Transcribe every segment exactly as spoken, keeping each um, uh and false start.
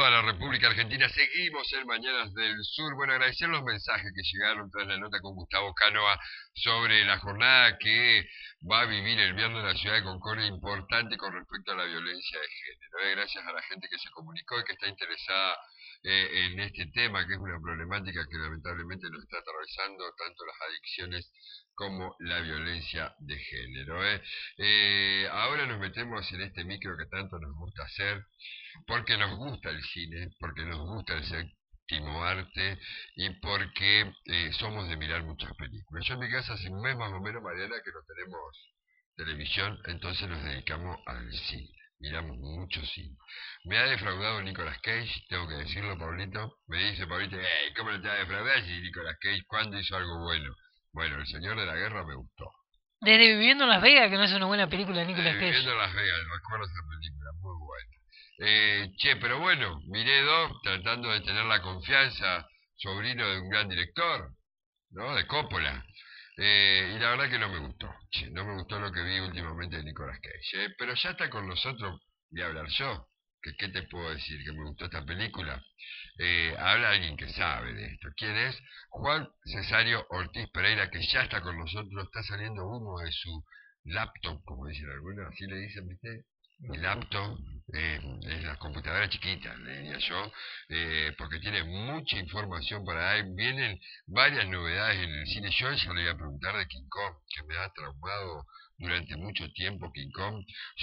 toda la República Argentina. Seguimos en Mañanas del Sur. Bueno, agradecer los mensajes que llegaron tras la nota con Gustavo Cánoa sobre la jornada que va a vivir el viernes en la ciudad de Concordia, importante con respecto a la violencia de género. Eh, gracias a la gente que se comunicó y que está interesada eh, en este tema, que es una problemática que lamentablemente nos está atravesando tanto las adicciones como la violencia de género. ¿eh? Eh, ahora nos metemos en este micro que tanto nos gusta hacer, porque nos gusta el cine, porque nos gusta el séptimo arte y porque eh, somos de mirar muchas películas. Yo en mi casa hace un mes más o menos, Mariana, que no tenemos televisión, entonces nos dedicamos al cine. Miramos mucho cine. Me ha defraudado Nicolas Cage, tengo que decirlo, Pablito. Me dice Pablito, hey, ¿cómo no te va a defraudar si Nicolas Cage cuándo hizo algo bueno? Bueno, El Señor de la Guerra me gustó. Desde Viviendo en Las Vegas, que no es una buena película de Nicolas Cage. Viviendo en Las Vegas, recuerdo esa película, muy buena. Eh, che, pero bueno, miré dos tratando de tener la confianza, sobrino de un gran director, ¿no? De Coppola. Eh, y la verdad que no me gustó. Che, no me gustó lo que vi últimamente de Nicolas Cage. Eh, pero ya está con nosotros, voy a hablar yo. ¿Qué, ¿Qué te puedo decir? ¿Que me gustó esta película? Eh, habla alguien que sabe de esto. ¿Quién es? Juan Cesario Ortiz Pereira, que ya está con nosotros. Está saliendo humo de su laptop, como dicen algunos, así le dicen, ¿viste? Mi laptop eh, es la computadora chiquita, le diría yo, eh, porque tiene mucha información para dar. Vienen varias novedades en el cine. Yo ya le voy a preguntar de King Kong, que me ha traumado durante mucho tiempo King Kong.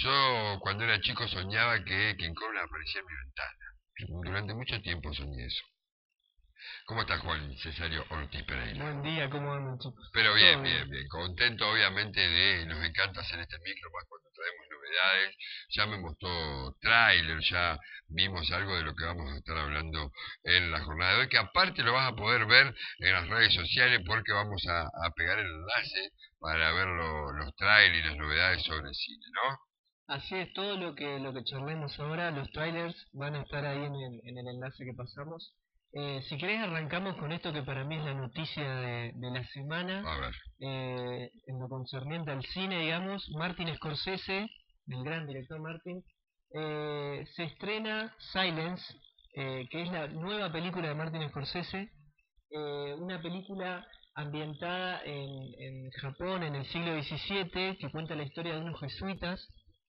Yo cuando era chico soñaba que King Kong aparecía en mi ventana. Durante mucho tiempo soñé eso. ¿Cómo está Juan Cesario Ortiz Pereira? Buen día, ¿cómo andan, chicos? Pero bien, bien, bien. Contento, obviamente, de... Nos encanta hacer este micro, más cuando traemos novedades. Ya me mostró tráiler, ya vimos algo de lo que vamos a estar hablando en la jornada de hoy, que aparte lo vas a poder ver en las redes sociales, porque vamos a, a pegar el enlace para ver lo, los trailers y las novedades sobre el cine, ¿no? Así es, todo lo que lo que charlemos ahora, los trailers van a estar ahí en el, en el enlace que pasamos. Eh, si querés arrancamos con esto que para mí es la noticia de, de la semana. A ver. Eh, en lo concerniente al cine, digamos, Martin Scorsese, el gran director Martin, eh, se estrena Silence, eh, que es la nueva película de Martin Scorsese, eh, una película ambientada en, en Japón en el siglo diecisiete, que cuenta la historia de unos jesuitas.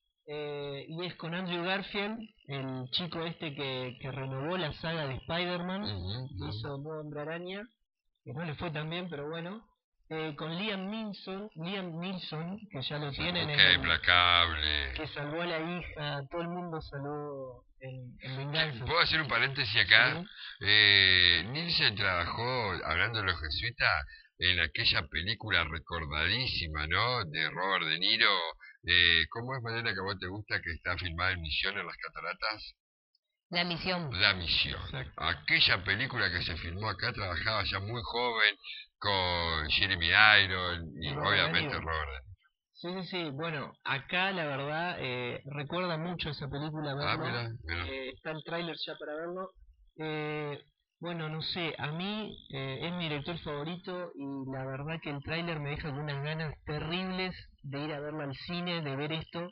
Eh, y es con Andrew Garfield, el chico este que, que renovó la saga de Spider-Man, Uh-huh, que hizo Nuevo Hombre Araña, que no le fue tan bien, pero bueno. Eh, con Liam Neeson, Liam Neeson, que ya lo tienen, Ok, en, implacable. que salvó a la hija, todo el mundo salvó en, en Venganza. ¿Puedo hacer un paréntesis acá? ¿Sí? Eh, Nielsen trabajó, hablando de los jesuitas, en aquella película recordadísima, ¿no? De Robert De Niro. Eh, ¿Cómo es, manera que a vos te gusta, que está filmada en Misión, en las cataratas? La Misión. La Misión. Exacto. Aquella película que se filmó acá, trabajaba ya muy joven con Jeremy Irons y, Robert obviamente De Niro. Robert De Niro. Sí, sí, sí. Bueno, acá la verdad eh, recuerda mucho esa película verlo. Ah, mira, mira. Eh, está el tráiler ya para verlo. Eh, bueno, no sé, a mí eh, es mi director favorito y la verdad que el tráiler me deja con unas ganas terribles de ir a verlo al cine, de ver esto,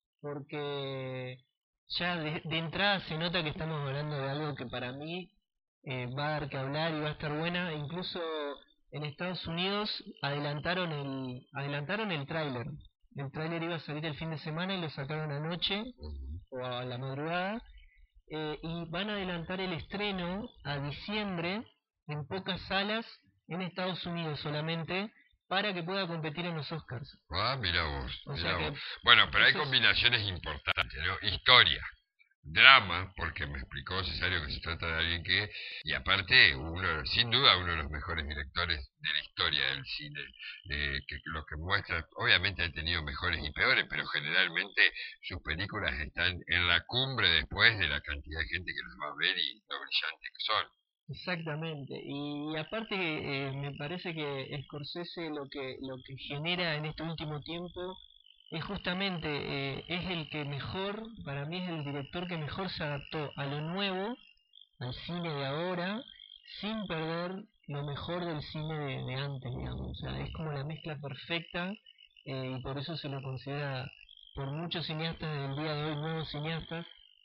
porque ya de, de entrada se nota que estamos hablando de algo que para mí eh, va a dar que hablar y va a estar buena. Incluso en Estados Unidos adelantaron el adelantaron el tráiler. El tráiler iba a salir el fin de semana y lo sacaron anoche o a la madrugada. Eh, y van a adelantar el estreno a diciembre en pocas salas en Estados Unidos solamente para que pueda competir en los Oscars. Ah, mira vos, O mira sea que vos. Bueno, pero hay eso es- combinaciones importantes, ¿no? Historia, drama, porque me explicó Cesario que se trata de alguien que, y aparte, uno, sin duda, uno de los mejores directores de la historia del cine, eh, que lo que muestra, obviamente han tenido mejores y peores, pero generalmente sus películas están en la cumbre después de la cantidad de gente que las va a ver y lo brillantes que son. Exactamente, y aparte eh, me parece que Scorsese lo que lo que genera en este último tiempo es justamente eh, es el que mejor, para mí es el director que mejor se adaptó a lo nuevo, al cine de ahora, sin perder lo mejor del cine de, de antes, digamos. O sea, es como la mezcla perfecta, eh, y por eso se lo considera por muchos cineastas del día de hoy nuevos cineastas.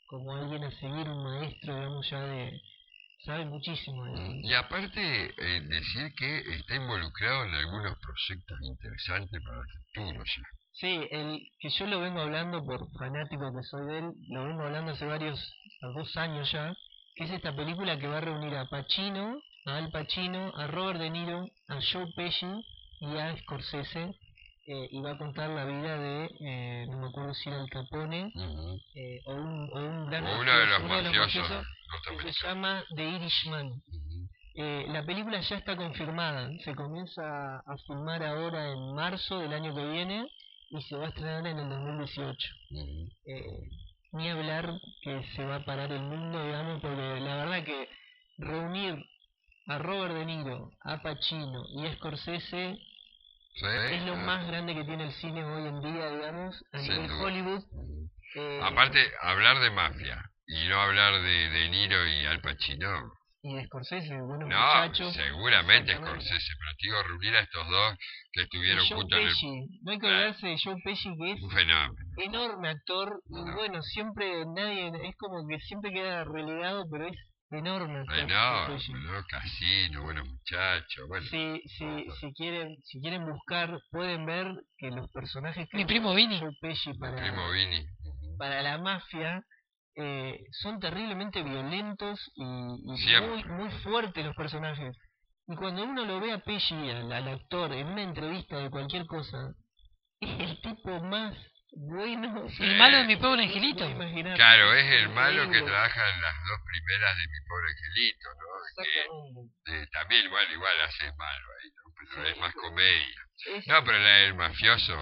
como alguien a seguir, un maestro, digamos, ya de... sabe muchísimo de cine. Y aparte, eh, decir que está involucrado en algunos proyectos interesantes para el futuro ya. Sí, el que yo lo vengo hablando por fanático que soy de él, lo vengo hablando hace varios, dos años ya, que es esta película que va a reunir a Pacino, a Al Pacino, a Robert De Niro, a Joe Pesci y a Scorsese, eh, y va a contar la vida de, eh, no me acuerdo si era Al Capone, Uh-huh. eh, o, un, o un gran O uno de los uno de los mafiosos mafiosos, que se norteamericanos. llama The Irishman. Uh-huh. Eh, la película ya está confirmada, se comienza a filmar ahora en marzo del año que viene y se va a estrenar en el dos mil dieciocho. Uh-huh. Eh, ni hablar que se va a parar el mundo, digamos, porque la verdad que reunir a Robert De Niro, a Pacino y a Scorsese Sí, es lo ah, más grande que tiene el cine hoy en día, digamos, a sin nivel duda. Hollywood. Uh-huh. Eh, Aparte, hablar de mafia y no hablar de De Niro y Al Pacino. y de Scorsese, buenos No, muchachos. seguramente Exactamente. Scorsese, pero te digo, reunir a estos dos que Y estuvieron Joe juntos en el... Pesci, no hay que Ah, olvidarse de Joe Pesci, que es un fenómeno. enorme actor, y No. bueno, siempre nadie, es como que siempre queda relegado, pero es enorme actor, Ay, Joe no, Pesci. no, Casino, buenos muchachos, bueno. Si, si, si quieren, si quieren buscar, pueden ver que los personajes que Mi primo hace Vini. Joe Pesci Mi para, primo Vini. Uh-huh. para la mafia, eh, son terriblemente violentos y, y Siempre. muy, muy fuertes los personajes. Y cuando uno lo ve a Pesci, al, al actor, en una entrevista de cualquier cosa, es el tipo más bueno. Sí. El malo de mi pobre que angelito. puede imaginar. Claro, es el malo que Increíble. trabaja en las dos primeras de Mi Pobre Angelito, ¿no? Exactamente. Que eh, también igual, igual hace malo ahí, ¿no? Pero Sí, es más pero comedia. es No, pero la del mafioso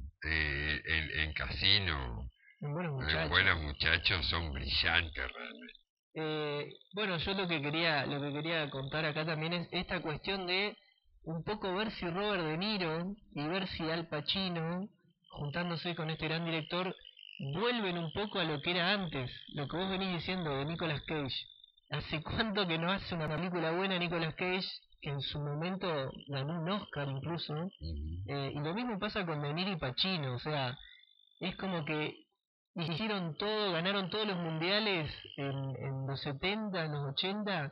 eh, en, en Casino, un buen en muchacho. Buenos Muchachos, son brillantes realmente. Eh, bueno, yo lo que quería, lo que quería contar acá también es esta cuestión de un poco ver si Robert De Niro y ver si Al Pacino, juntándose con este gran director, vuelven un poco a lo que era antes, lo que vos venís diciendo de Nicolas Cage. ¿Hace cuánto que no hace una película buena Nicolas Cage, que en su momento ganó un Oscar incluso? Uh-huh. Eh, y lo mismo pasa con De Niro y Pacino, o sea, es como que hicieron todo, ganaron todos los mundiales en, en los setenta, en los ochenta,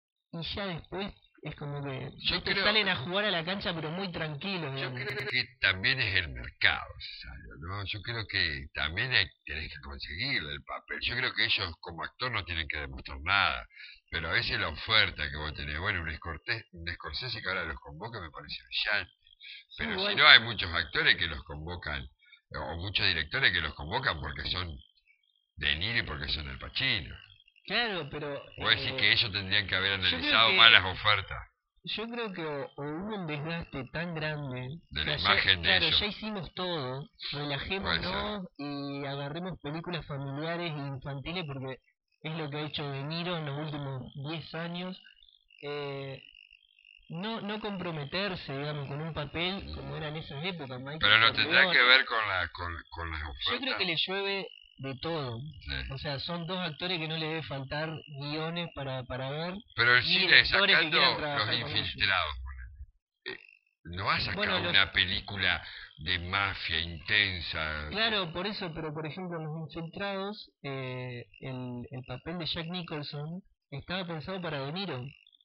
y ya después es como que Yo te creo- salen a jugar a la cancha pero muy tranquilos, Yo digamos. creo que también es el mercado, Cesario, ¿no? Yo creo que también hay, tenés que conseguir el papel. Yo creo que ellos como actor no tienen que demostrar nada, pero a veces la oferta que vos tenés, bueno, un Scorsese, un Scorsese que ahora los convoca me parece brillante, pero igual- si no hay muchos actores que los convocan, o muchos directores que los convocan porque son De Niro y porque son El Pacino. Claro, pero Vos decís eh, que ellos tendrían que haber yo creo analizado que- más las ofertas. yo creo que o, o hubo un desgaste tan grande, De o la sea, ya- imagen de claro, ellos. ya hicimos todo, relajémonos y agarremos películas familiares e infantiles porque es lo que ha hecho De Niro en los últimos diez años. Eh, no no comprometerse, digamos, con un papel como era en esas épocas. Michael Pero no tendrá Corleone. que ver con, la, con, con las ofertas. Yo creo que le llueve de todo. Sí. O sea, son dos actores que no le debe faltar guiones para, para ver. Pero el y cine, directores que sacando quieran trabajar los con ellos. infiltrados, ponele, eh, no va a sacar Bueno, los- una película de mafia intensa. Claro, por eso, pero por ejemplo, en Los Infiltrados, eh, el, el papel de Jack Nicholson estaba pensado para De Niro.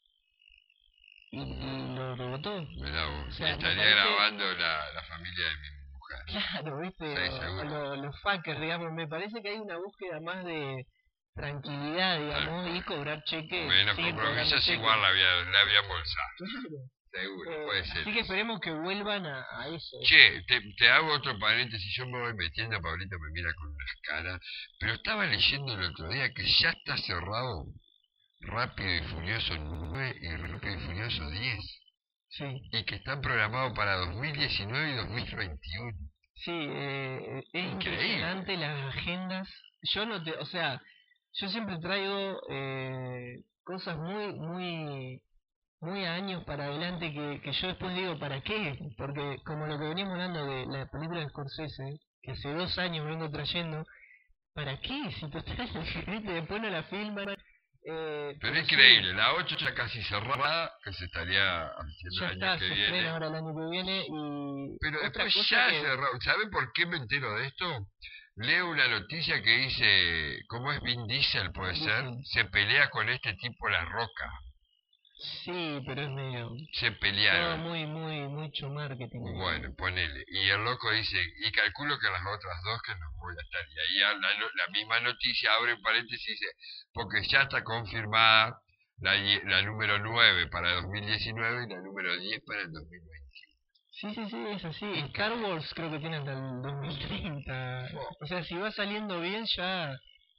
Y, y lo rebotó. Mirá vos, O sea, me estaría parece- grabando la, la familia de mi mujer. Claro, viste, Sí, o- seguro. lo- los fuckers, digamos, me parece que hay una búsqueda más de tranquilidad, digamos, y cobrar cheques. Menos seguir compromisos, cobrando cheques. igual la había, la había embolsado. Claro. Seguro, Eh, puede ser. así que esperemos que vuelvan a, a eso. Che, te, te hago otro paréntesis, yo me voy metiendo, Pablito me mira con unas caras, pero estaba leyendo el otro día que ya está cerrado Rápido y Furioso nueve y Rápido y Furioso diez, Sí, y que están programados para dos mil diecinueve y dos mil veintiuno. sí, eh, es Increíble. impresionante las agendas. Yo no te, o sea, yo siempre traigo eh, cosas muy, muy, muy a años para adelante que, que yo después digo, ¿para qué? Porque como lo que veníamos hablando de la película de Scorsese, que hace dos años vengo trayendo, ¿para qué? Si total, después no la filman. Eh, Pero sí, increíble, la ocho ya casi cerrada, que se estaría haciendo ya el está, año se que estrena viene. ahora el año que viene y Pero otra después cosa ya que- cerrado. ¿Saben por qué me entero de esto? leo una noticia que dice, ¿cómo es Vin Diesel, puede ser? Diesel. Se pelea con este tipo La Roca. Sí, pero es medio... Se Todo pelearon. muy, muy, mucho marketing. Bueno, ponele. Y el loco dice, y calculo que las otras dos que no voy a estar. Y ahí a la, no- la misma noticia abre paréntesis y dice, porque ya está confirmada la, die- la número nueve para dos mil diecinueve y la número diez para el dos mil veinte. Sí, sí, sí, es así. Star Wars creo que tiene hasta el dos mil treinta. O sea, si va saliendo bien ya...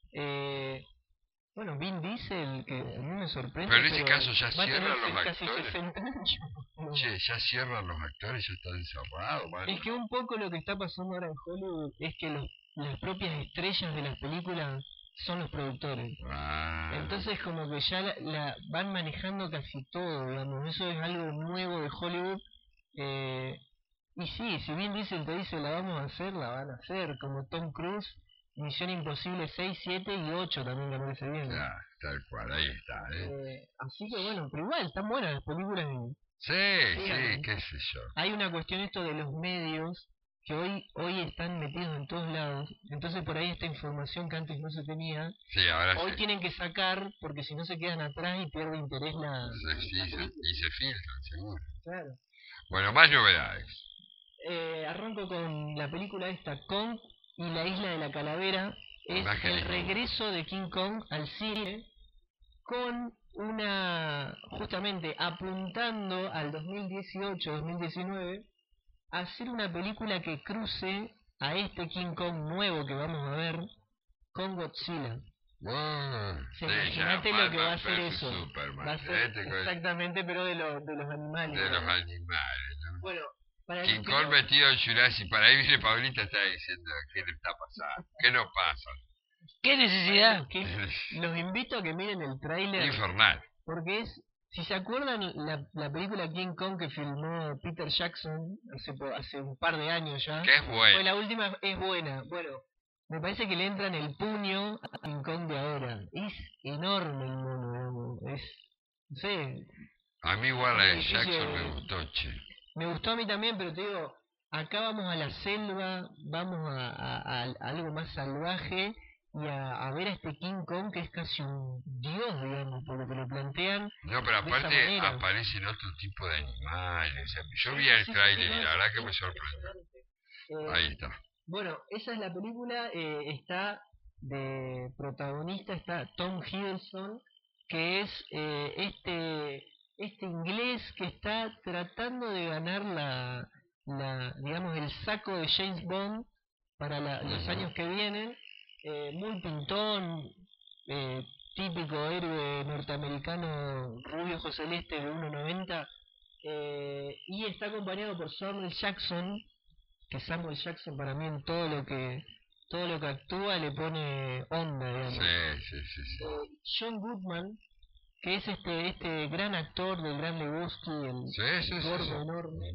Eh, bueno, Vin Diesel, que a mí me sorprende, Pero en ese pero caso ya va a tener cierran los se- casi actores. sesenta años. No. Che, ya cierran los actores, ya están cerrados, man. Es que un poco lo que está pasando ahora en Hollywood es que los, las propias estrellas de las películas son los productores. Ah, Entonces como que ya la, la van manejando casi todo, digamos. Eso es algo nuevo de Hollywood. Eh, y sí, si bien dicen, te dice la vamos a hacer, la van a hacer. Como Tom Cruise, Misión Imposible seis, siete y ocho también me parece bien. ya, tal cual, ahí está, ¿eh? Eh, así que bueno, pero igual están buenas las películas. Y, Sí, dígame. sí, qué sé yo. Hay una cuestión esto de los medios que hoy hoy están metidos en todos lados. Entonces por ahí esta información que antes no se tenía, Sí, ahora hoy sí. tienen que sacar porque si no se quedan atrás y pierde interés la... Sí, sí, se- y se filtran, seguro. Claro. Bueno, más novedades. Eh, arranco con la película esta, Kong y la isla de la calavera. Es Más que el ningún. regreso de King Kong al cine con una, justamente apuntando al dos mil dieciocho dos mil diecinueve, hacer una película que cruce a este King Kong nuevo que vamos a ver con Godzilla. Ah, O sea, sí, ya, imagínate lo que va a Batman ser versus eso. Superman. Va a ser Este co- exactamente, pero de, lo- de los animales. de los ¿no? animales, ¿no? Bueno, para el King que Kong no- metido en Jurassic. Para ahí viene Paulita, está diciendo, ¿qué le está pasando? ¿Qué no pasa? ¿Qué necesidad? que los invito a que miren el tráiler, Infernal. porque es, si se acuerdan la, la película King Kong que filmó Peter Jackson hace, po- hace un par de años ya, Que es fue bueno. la última, es buena. Bueno, me parece que le entra en el puño a King Kong de ahora. Es enorme el mono, digamos, es, no sé, A mí igual la de difícil Jackson de- me gustó, che. me gustó a mí también, pero te digo, acá vamos a la selva, vamos a, a- a- a algo más salvaje y a, a ver a este King Kong que es casi un dios, digamos, porque te lo plantean. No, pero de esa aparte manera. aparecen otro tipo de animales. O sea, yo Sí, vi sí, el sí, trailer sí, y no, la es- verdad que me es sorprendió. impresionante. Eh, Ahí está. bueno, esa es la película, eh, está de protagonista, está Tom Hiddleston, que es eh, este este inglés que está tratando de ganar la, la digamos, el saco de James Bond para la- los Ujú. años que vienen, eh, muy pintón, eh, típico héroe norteamericano rubio ojo celeste de uno noventa, eh, y está acompañado por Samuel Jackson, que Samuel Jackson para mí en todo lo que todo lo que actúa le pone onda, digamos. Sí, sí, sí, sí. Eh, John Goodman, que es este este gran actor del Gran Lebowski, el Sí, sí, sí, gordo sí. enorme.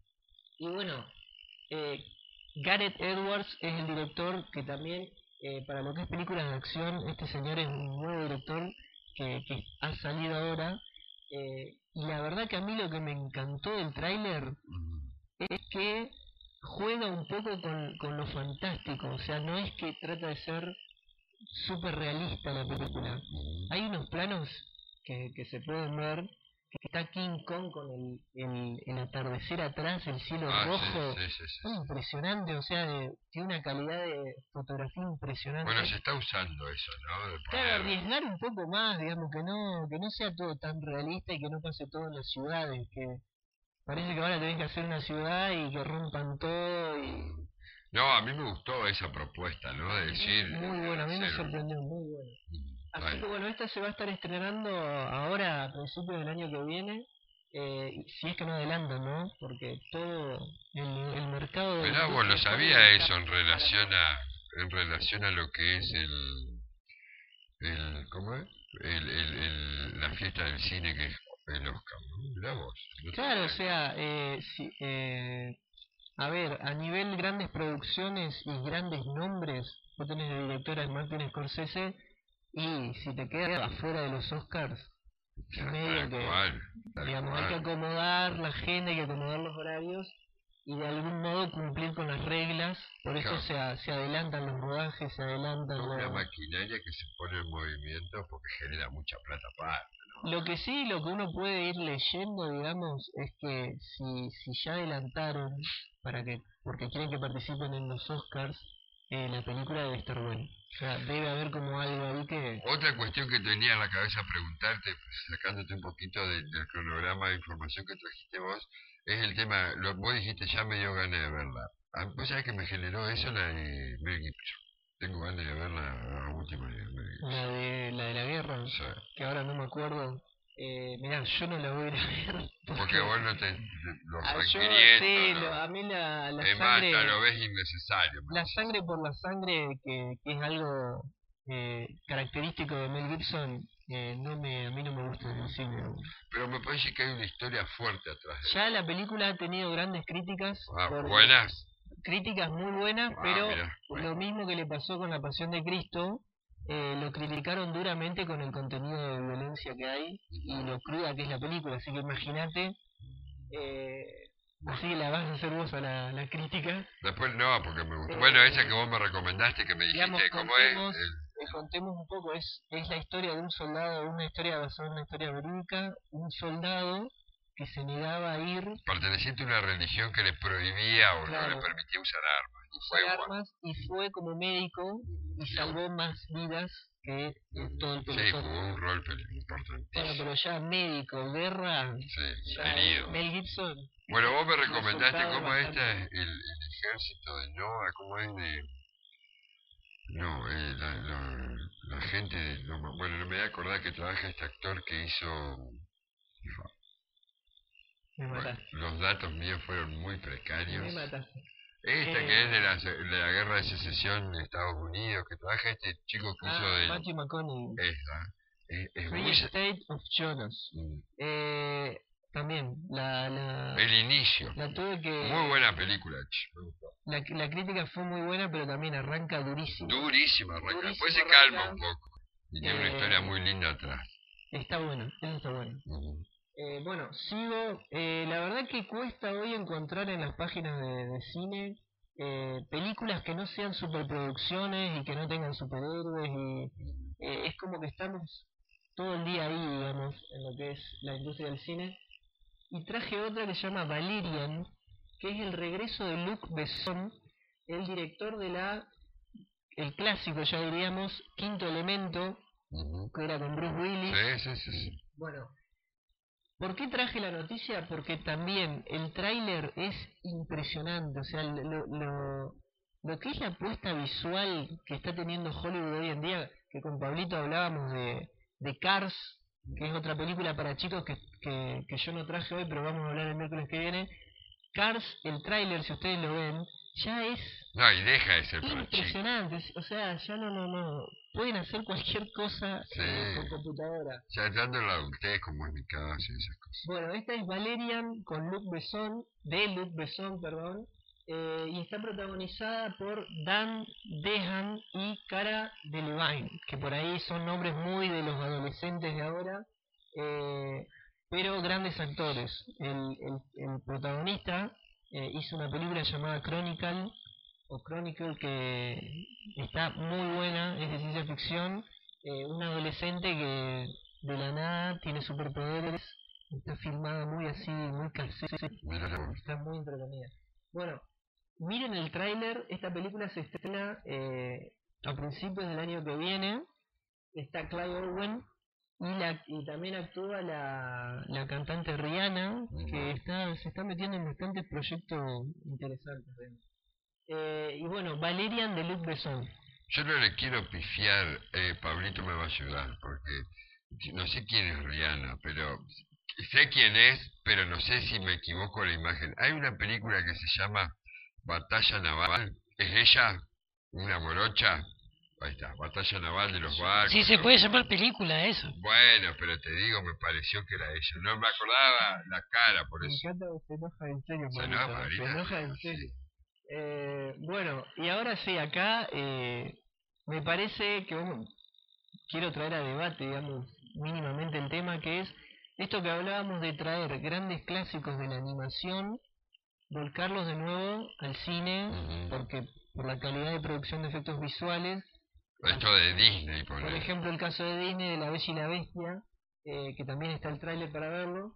Y bueno, eh, Gareth Edwards es el director que también, eh, para lo que es películas de acción, este señor es un nuevo director que, que ha salido ahora. eh, y la verdad que a mí lo que me encantó del tráiler Mm. es que juega un poco con, con lo fantástico, o sea, no es que trata de ser súper realista la película. Hay unos planos que, que se pueden ver, que está King Kong con el, el, el atardecer atrás, el cielo Ah, rojo, sí, sí, sí, sí. es impresionante, o sea, de- tiene una calidad de fotografía impresionante. Bueno, se está usando eso, ¿no? De Claro, poner- arriesgar un poco más, digamos, que no que no sea todo tan realista y que no pase todo en las ciudades, que parece que ahora tenés que hacer una ciudad y que rompan todo y... No, a mí me gustó esa propuesta, ¿no? De decir... Muy bueno, a mí me hacer- sorprendió, muy bueno. Mm, Así bueno. que bueno, esta se va a estar estrenando ahora a principios del año que viene, eh, y si es que no adelantan, ¿no? Porque todo el, el mercado... de Mirá, vos lo industria sabía Hollywood eso en está- relación a... En relación a lo que es el... el ¿Cómo es? El, el, el- la fiesta del cine que es el Oscar, ¿no? Mirá vos. no Claro, o sabía. sea, eh, si, eh, a ver, a nivel grandes producciones y grandes nombres, vos tenés de directora a Martin Scorsese, y si te quedas afuera de los Oscars, Ya, medio tal que, cual, tal digamos, hay que cual. acomodar la agenda, hay que acomodar los horarios, y de algún modo cumplir con las reglas, por eso Claro. se, a- se adelantan los rodajes, se adelantan Es una los... maquinaria que se pone en movimiento porque genera mucha plata aparte. Lo que sí, lo que uno puede ir leyendo, digamos, es que si, si ya adelantaron para que, porque quieren que participen en los Oscars, eh, la película debe estar buena. O sea, debe haber como algo ahí que... Otra cuestión que tenía en la cabeza preguntarte, pues, sacándote un poquito de- del cronograma de información que trajiste vos, es el tema, lo, vos dijiste ya me dio ganas de verla. Ah, vos sabés que me generó eso la de Mel Gibson. Tengo ganas de verla la última de Mel Gibson. La de, la de la guerra, O sea, que ahora no me acuerdo. Eh, mirá, yo no la voy a ir a ver. porque vos no te, te- los Ah, yo, sangrientos, sí, no. lo- a mí la, la Es más, sangre... hasta lo ves innecesario. me La parece. sangre por la sangre, que, que es algo eh, característico de Mel Gibson, eh, no me, a mí no me gusta en el cine. Pero me parece que hay una historia fuerte atrás de Ya la película ha tenido grandes críticas, Ah, por- buenas. críticas muy buenas, Ah, pero mirá, bueno. lo mismo que le pasó con La Pasión de Cristo, eh, lo criticaron duramente con el contenido de violencia que hay y lo cruda que es la película, así que imagínate, eh, así que la vas a hacer vos a la, la crítica. Después no, porque me gustó. Eh, Bueno, esa que vos me recomendaste, que me dijiste, Digamos, ¿cómo es? contemos, El- eh, contemos un poco, es, es la historia de un soldado, una historia basada en una historia verídica, un soldado que se negaba a ir perteneciente a una religión que le prohibía o no Claro. le permitía usar armas. Y fue usar igual. armas y fue como médico y Sí, salvó más vidas que eh, todo el Sí, pelotón. jugó un rol pel- Bueno, importantísimo. pero ya médico, guerra, Sí, ya herido. Mel Gibson. Bueno, vos me recomendaste resultado cómo es bastante- este, el, el ejército de Noah, cómo es de... No, eh, la, la, la gente de... no me- bueno, no me voy a acordar que trabaja este actor que hizo... Me Bueno, mataste, los datos míos fueron muy me precarios. mataste. Esta Eh, que es de la, se- de la guerra de secesión de Estados Unidos, que trabaja este chico que hizo Ah, del... Matthew McConaughey. Esa. Es, es Free muy... se- State of Jonas. mm, Eh, también, la, la, El inicio. la tuve que... Muy buena película, ch, me gustó. La, la crítica fue muy buena, pero también arranca durísimo. Durísima arranca. Durísimo Después se arranca. calma un poco. Y tiene una Eh, historia muy linda atrás. Está bueno, eso está bueno. Ujú. Eh, bueno, sigo. Eh, la verdad que cuesta hoy encontrar en las páginas de, de cine eh, películas que no sean superproducciones y que no tengan superhéroes. Y eh, es como que estamos todo el día ahí, digamos, en lo que es la industria del cine. Y traje otra que se llama Valerian, que es el regreso de Luc Besson, el director de la, el clásico ya diríamos, Quinto Elemento, Ujú. que era con Bruce Willis. Sí, sí, sí, sí. Bueno, ¿por qué traje la noticia? Porque también el tráiler es impresionante, o sea, lo, lo, lo que es la apuesta visual que está teniendo Hollywood hoy en día, que con Pablito hablábamos de, de Cars, que es otra película para chicos que, que, que yo no traje hoy, pero vamos a hablar el miércoles que viene. Cars, el tráiler, si ustedes lo ven, ya es No, y deja de ser para chicos. impresionante, o sea, ya no, no, no, pueden hacer cualquier cosa Sí. eh, con computadora. Ya entrando en la adultez, como es mi caso y esas cosas. Bueno, esta es Valerian con Luc Besson, de Luc Besson, perdón, eh, y está protagonizada por Dan Dehan y Cara Delevingne, que por ahí son nombres muy de los adolescentes de ahora, eh, pero grandes actores. El, el, el protagonista eh, hizo una película llamada Chronicle, o Chronicle, que está muy buena, es de ciencia ficción, eh, un adolescente que de la nada tiene superpoderes, está filmada muy así, muy casera, Mira, está muy entretenida. Bueno, miren el tráiler, esta película se estrena eh, a principios del año que viene, está Clive Owen y, la, y también actúa la, la cantante Rihanna, que está, se está metiendo en bastantes proyectos interesantes. Eh, y bueno, Valerian de Luc Besson. yo no le quiero pifiar, eh, Pablito me va a ayudar, porque no sé quién es Rihanna, pero sé quién es, pero no sé si me equivoco en la imagen. Hay una película que se llama Batalla Naval, ¿es ella? ¿Una morocha? Ahí está, Batalla Naval de los barcos. Sí, se ¿no? puede llamar película eso. Bueno, pero te digo, me pareció que era ella. No me acordaba la cara, por Me eso. encanta que se enoja en serio, Se Pablito, enoja, se ahorita. enoja en Sí. serio. Eh, bueno, y ahora sí, acá eh, me parece que bueno, quiero traer a debate, digamos, mínimamente el tema, que es esto que hablábamos de traer grandes clásicos de la animación volcarlos de nuevo al cine, Ujú. porque por la calidad de producción de efectos visuales, Esto de Disney, por ponele. ejemplo el caso de Disney de La Bella y la Bestia, eh, que también está el tráiler para verlo,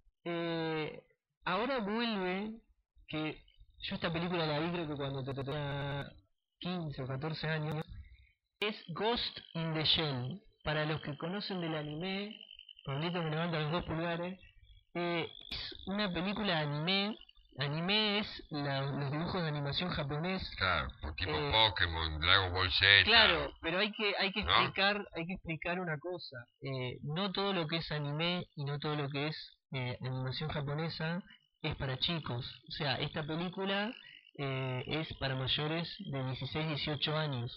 eh, ahora vuelve, que yo esta película la vi creo que cuando te tenía quince o catorce años, es Ghost in the Shell. Para los que conocen del anime, Pablito me levanta los dos pulgares, eh, es una película de anime. Anime es la- los dibujos de animación japonés. Claro, tipo eh, Pokémon, Dragon Ball Z. Claro, pero hay que hay que ¿no? explicar hay que explicar una cosa. Eh, no todo lo que es anime y no todo lo que es eh, animación japonesa es para chicos. O sea, esta película eh, es para mayores de dieciséis dieciocho años.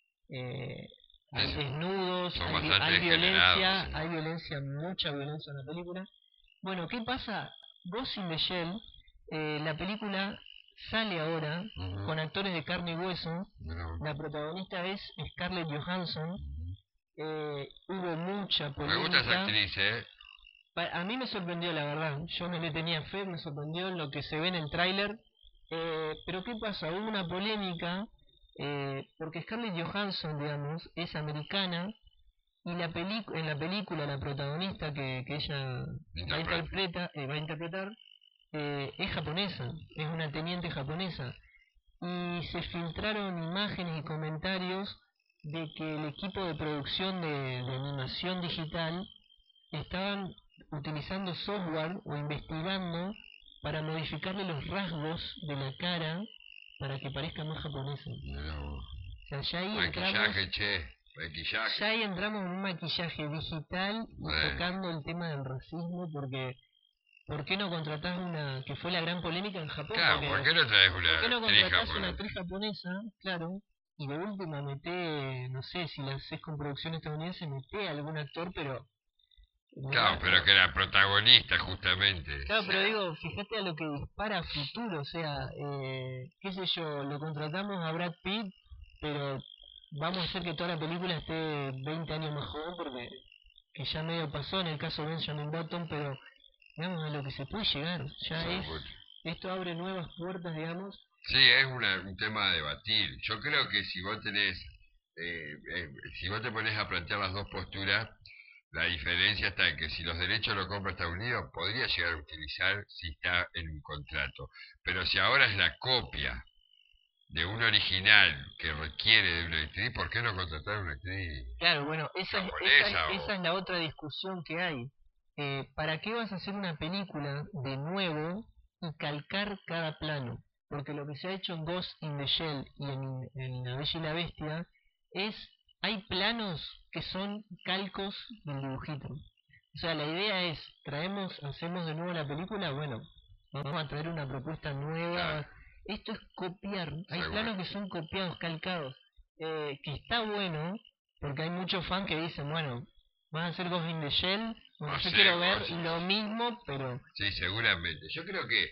Eh, hay Sí, desnudos, son hay, vi- bastante hay violencia, degenerados, sí. hay violencia, mucha violencia en la película. Bueno, ¿qué pasa? Ghost in the Shell, eh, la película sale ahora Ujú. con actores de carne y hueso. No. La protagonista es Scarlett Johansson. Eh, hubo mucha Me gusta esa polémica. actriz, ¿eh? Pa- A mí me sorprendió, la verdad. Yo no le tenía fe, me sorprendió lo que se ve en el tráiler. Eh, pero ¿qué pasa? Hubo una polémica eh, porque Scarlett Johansson, digamos, es americana y la pelicu- en la película la protagonista que, que ella va a, Interpreta. interpreta, eh, va a interpretar eh, es japonesa, es una teniente japonesa. Y se filtraron imágenes y comentarios de que el equipo de producción de, de animación digital estaban utilizando software o investigando para modificarle los rasgos de la cara para que parezca más japonesa. No. O sea, ya ahí entramos, Maquillaje, che. Maquillaje. ya ahí entramos en un maquillaje digital y Bueno. tocando el tema del racismo, porque ¿por qué no contratás una, que fue la gran polémica en Japón? Claro, porque, ¿por qué no traes una ¿por qué no actriz contratás una japonesa? actriz japonesa? Claro, y de última meté, no sé, si la haces con producción estadounidense, meté a algún actor, pero... Claro, mirá, pero que era protagonista, justamente. Claro, pero digo, fíjate a lo que dispara a futuro, o sea, eh, qué sé yo, lo contratamos a Brad Pitt, pero vamos a hacer que toda la película esté veinte años más joven, porque que ya medio pasó en el caso de Benjamin Button, pero digamos a lo que se puede llegar, ya Sí, es, bueno. esto abre nuevas puertas, digamos. Sí, es una- un tema a debatir. Yo creo que si vos tenés, eh, eh, si vos te pones a plantear las dos posturas, la diferencia está en que si los derechos los compra Estados Unidos, podría llegar a utilizar si está en un contrato. Pero si ahora es la copia de un original que requiere de una actriz, ¿por qué no contratar a una actriz? Claro, bueno, esa es, Japonesa esa, o- esa es la otra discusión que hay. Eh, ¿para qué vas a hacer una película de nuevo y calcar cada plano? Porque lo que se ha hecho en Ghost in the Shell y en, en La Bella y la Bestia es, hay planos que son calcos del dibujito. O sea, la idea es, traemos, hacemos de nuevo la película, bueno, vamos a traer una propuesta nueva. Claro. Esto es copiar, hay Seguro. planos que son copiados, calcados, eh, que está bueno, porque hay muchos fans que dicen, bueno, vas a hacer Ghost in the Shell, bueno, No yo sé, quiero ver vos- lo mismo, pero Sí, seguramente. Yo creo que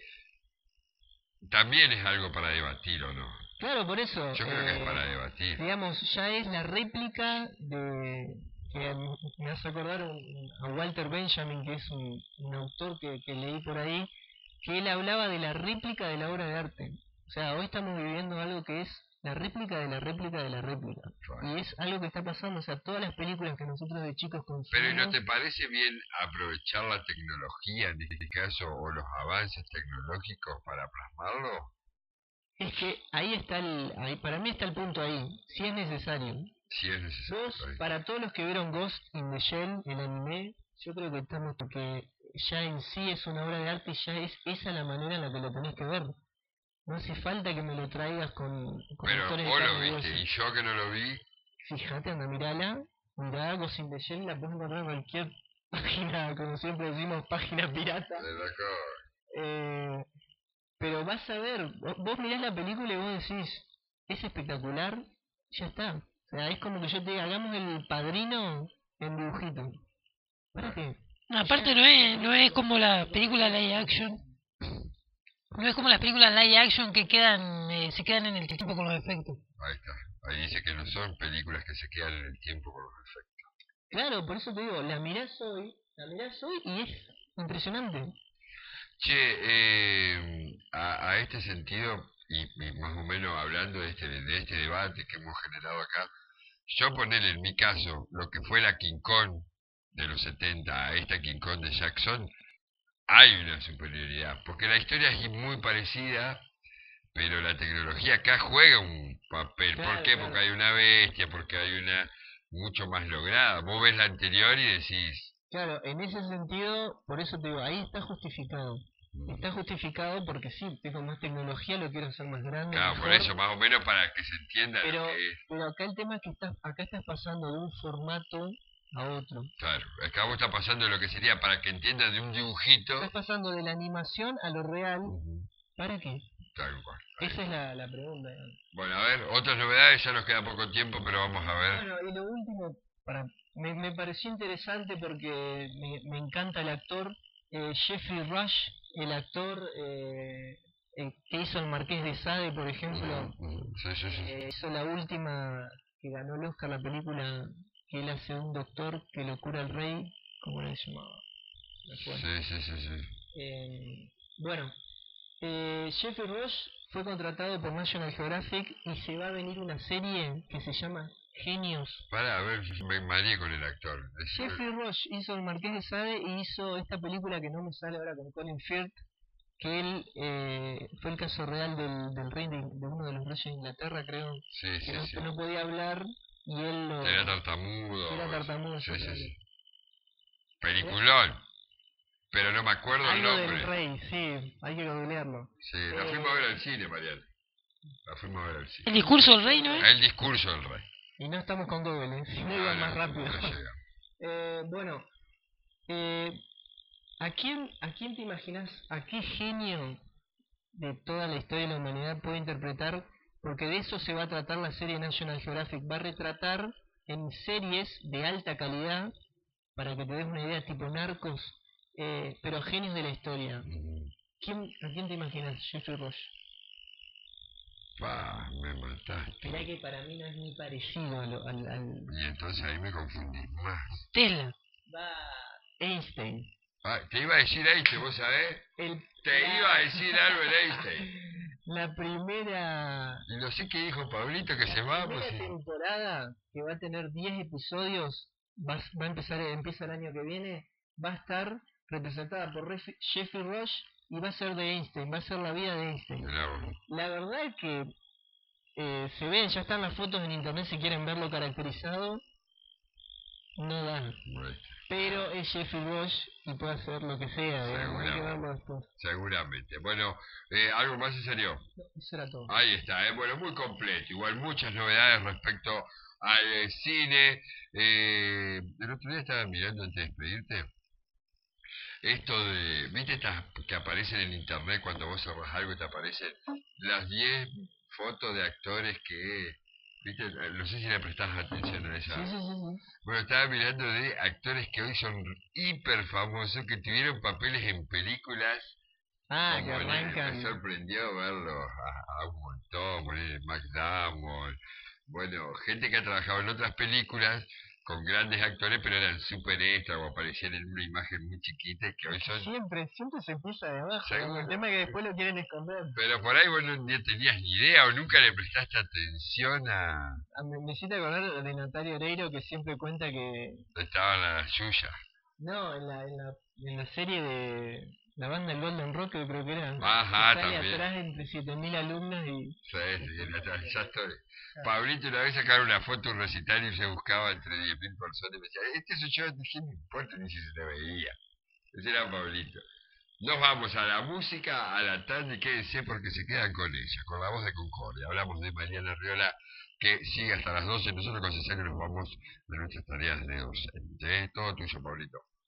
también es algo para debatir, ¿o no? claro, por eso, Yo creo que es eh, para debatir. digamos, ya es la réplica de, que m- me hace acordar un- a Walter Benjamin, que es un, un autor que, que leí por ahí, que él hablaba de la réplica de la obra de arte. O sea, hoy estamos viviendo algo que es la réplica de la réplica de la réplica. Claro. Y es algo que está pasando, o sea, todas las películas que nosotros de chicos Pero ¿y no consumimos... te parece bien aprovechar la tecnología en este caso o los avances tecnológicos para plasmarlo? Es que ahí está el, ahí, para mí está el punto ahí, si es necesario. Si es necesario. Vos, para todos los que vieron Ghost in the Shell, el anime, yo creo que estamos, porque ya en sí es una obra de arte y ya es esa la manera en la que lo tenés que ver. No hace falta que me lo traigas con, con Pero actores de vos lo carne y viste hueso. y yo que no lo vi, Fíjate, anda, mirala, mirá Ghost in the Shell, la puedes encontrar en cualquier página, como siempre decimos, página pirata. de loco. Eh, pero vas a ver, vo- vos mirás la película y vos decís, es espectacular, ya está. O sea, es como que yo te diga, hagamos el Padrino en dibujito. ¿Para qué? No, aparte no es, no es como la película live action. No es como las películas live action que quedan, eh, se quedan en el tiempo con los efectos. Ahí está. Ahí dice que no son películas que se quedan en el tiempo con los efectos. Claro, por eso te digo, la mirás hoy, la mirás hoy y es impresionante. Che, eh, a, a este sentido, y, y más o menos hablando de este, de este debate que hemos generado acá, yo ponerle en mi caso lo que fue la King Kong de los setenta a esta King Kong de Jackson, hay una superioridad, porque la historia es muy parecida, pero la tecnología acá juega un papel. ¿Por Claro, qué? claro. Porque hay una bestia, porque hay una mucho más lograda. Vos ves la anterior y decís, Claro, en ese sentido, por eso te digo, ahí está justificado. Está justificado porque sí, tengo más tecnología, lo quiero hacer más grande, claro, por mejor. eso, más o menos para que se entienda Pero, lo que es. pero acá el tema es que estás, acá estás pasando de un formato a otro. Claro, acá vos está pasando lo que sería para que entiendan de un dibujito. Estás pasando de la animación a lo real. Ujú, ¿Para qué? tal cual. Ahí Esa está. es la, la pregunta. digamos. Bueno, a ver, otras novedades, ya nos queda poco tiempo, pero vamos a ver. Bueno, y lo último, para, me, me pareció interesante porque me, me encanta el actor eh, Jeffrey Rush, el actor eh, eh, que hizo el Marqués de Sade, por ejemplo, Ujú, ujú, sí, sí, sí. eh, hizo la última que ganó el Oscar, la película que él hace de un doctor que lo cura al rey, ¿cómo le llamaba? Me acuerdo. Sí, sí, sí, sí. Eh, bueno, eh, Jeffrey Rush fue contratado por National Geographic y se va a venir una serie que se llama Genios. Para, a ver, me mareé con el actor. Es- Jeffrey Rush hizo El Marqués de Sade y hizo esta película que no me sale ahora con Colin Firth, que él eh, fue el caso real del, del rey de, de uno de los reyes de Inglaterra, creo, Sí, que sí, no, sí. que no podía hablar y él lo... Era tartamudo. Era tartamudo, Sí, sí, exactamente. sí. Peliculón. Pero no me acuerdo el Algo nombre. del rey, sí, hay que googlearlo. Sí, la Eh, fuimos a ver al cine, Mariana. La fuimos a ver al El cine. discurso del rey, ¿no es? El discurso del rey. Y no estamos con Google, ¿eh? Si no No, iban no, más rápido. no llega. Eh, bueno, eh, ¿a quién, ¿a quién te imaginas, a qué genio de toda la historia de la humanidad puede interpretar? Porque de eso se va a tratar la serie National Geographic. Va a retratar en series de alta calidad, para que te des una idea, tipo Narcos, eh, pero genios de la historia. Ujú. ¿Quién, ¿A quién te imaginas, Jeffrey Rush? Pa, me mataste. Mirá que para mí no es ni parecido a lo- al, al... Y entonces ahí me confundí más. Tesla. Va Einstein. Ah, te iba a decir Einstein, ¿vos sabés? El, Te la- iba a decir Albert Einstein. La primera, Y no sé qué dijo Pablito que se la va, primera pues sí. temporada, que va a tener diez episodios, va, a- va a empezar, empieza el año que viene, va a estar representada por Ref- Jeffrey Rush y va a ser de Einstein, va a ser la vida de Einstein. Mirá vos. La verdad es que eh, se ven, ya están las fotos en internet si quieren verlo caracterizado, no dan. Bueno, Pero es Jeffrey Rush y puede hacer lo que sea, digamos, hay que Seguramente. verlo después. seguramente. Bueno, eh, algo más en serio. No, eso era todo. Ahí está, ¿eh? Bueno, muy completo. Igual muchas novedades respecto al eh, cine. Eh, el otro día estaba mirando antes de despedirte. Esto de, ¿viste estas que aparecen en internet cuando vos cerrás algo y te aparecen las diez fotos de actores que, ¿viste? No sé si le prestás atención a Sí, esa. sí, sí, sí. Bueno, estaba mirando de actores que hoy son hiper famosos, que tuvieron papeles en películas. Ah, que Como en- arrancan. Me sorprendió verlos a, a un montón, poner Max Damon, bueno, gente que ha trabajado en otras películas con grandes actores, pero eran super extra o aparecían en una imagen muy chiquita y que hoy son... Siempre, siempre se empieza de abajo. Seguro. El tema es que después lo quieren esconder. Pero por ahí vos no ni tenías ni idea o nunca le prestaste atención a... Ah, Me, me hiciste acordar de Natalia Oreiro que siempre cuenta que... Estaba la suya. No, en la, en la, en la serie de la banda El Golden Rock, que creo que era. Ajá, que sale también. atrás entre siete mil alumnos y... Sí, sí, ya, ya estoy. Pablito una vez sacaron una foto, un recital y se buscaba entre diez mil personas y me decía, este soy yo, ¿qué me importa ni si se te veía? Ese era Pablito. Nos vamos a la música, a la tarde, y quédense porque se quedan con ella, con la voz de Concordia. Hablamos de Mariana Riola, que sigue hasta las doce. Nosotros con Cesario nos vamos de nuestras tareas de docente. ¿Eh? Todo tuyo, Pablito.